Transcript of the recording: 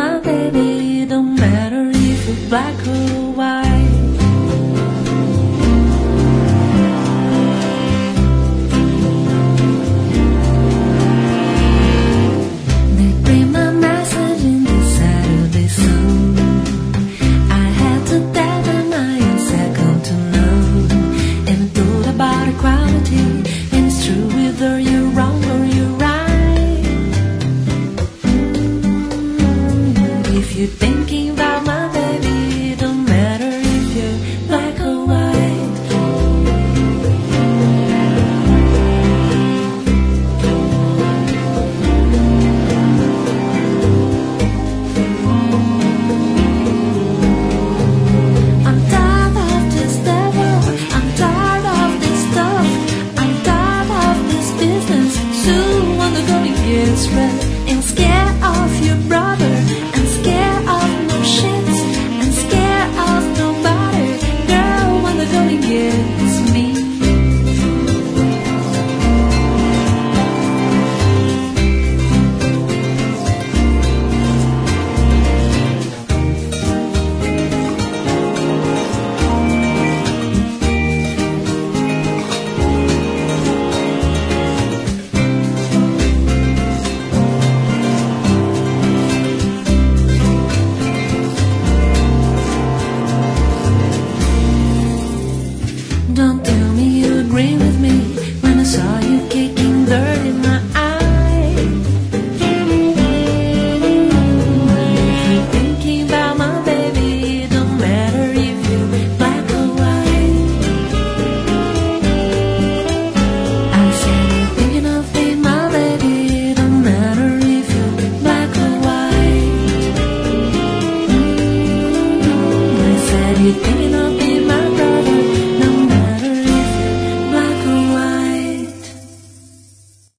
my baby, don't matter if it's black or white. They bring my message in the Saturday Sun. I had to tell them I am second to none, and I thought about equality, and it's true whether you're wrong or you're right. If you think